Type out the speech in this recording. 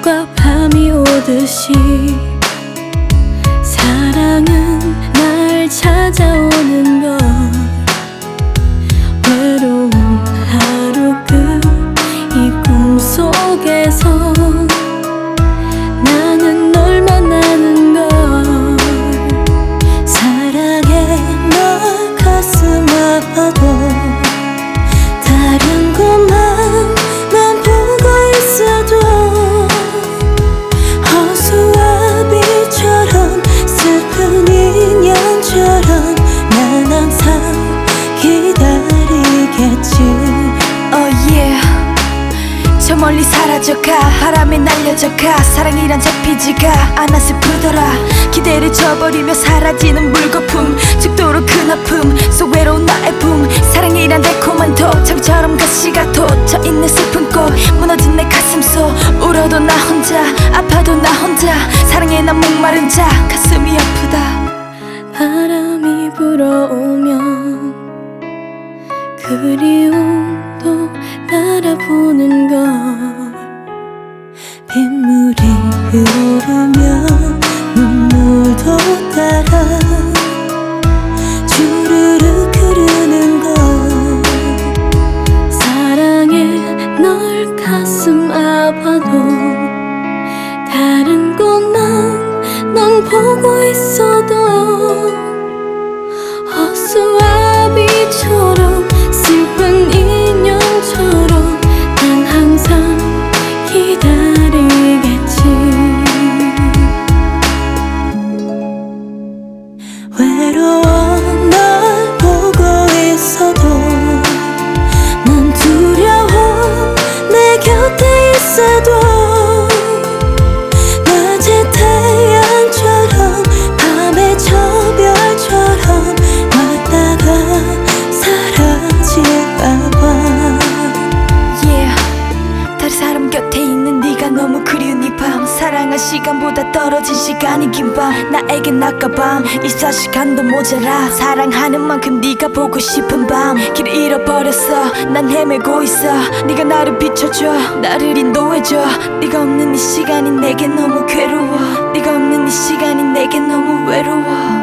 낮과 밤이 오듯이 사랑은 날 찾아오는 걸. 외로운 하루 끝 이 꿈속에서 나는 널 만나는 걸. 사랑해 널 가슴 아파도 다른 곳만 난 보고 있어도 허수아 비처럼 슬픈 인연처럼 난 항상 기다리겠지. Oh yeah. 저 멀리 사라져가 바람에 날려져가 사랑이란 잡히지가 않아 슬프더라. 기대를 저버리며 사라지는 물거품 죽도록 큰 아픔 속 외로운 나의 품. 사랑이란 달콤한 독창처럼 가시가 돋쳐있는 슬픈 꽃 무너진 내 가슴 속 울어도 나 혼자 아파도 나 혼자 사랑에 난 목마른 자 가슴이 아프다. 바람이 불어오면 그리움도 날아보는 걸. 빗물이 흐르면 눈물도 따라 주르륵 흐르는 걸. 사랑해 널 가슴 아파도 다른 곳만 넌 보고 있어도 허수아비처럼 슬픈 인연처럼 난 항상 기다리겠지. 외로워 널 보고 있어도 난 두려워 내 곁에 있어도 낮의 태양처럼 밤의 저 별처럼 왔다가 사라질까봐. Yeah. 다른 사람 곁에 있는 네가 너무 그리운 이 밤 사랑할 시간보다 떨어진 시간이 긴 밤 나에겐 낮과 밤 24시간도 모자라 사랑하는 만큼 네가 보고 싶은 밤 길을 잃어버렸어 난 헤매고 있어 네가 나를 비춰줘 나를 인도해줘 네가 없는 이 시간이 내겐 너무 괴로워 네가 없는 이 시간이 내겐 너무 외로워.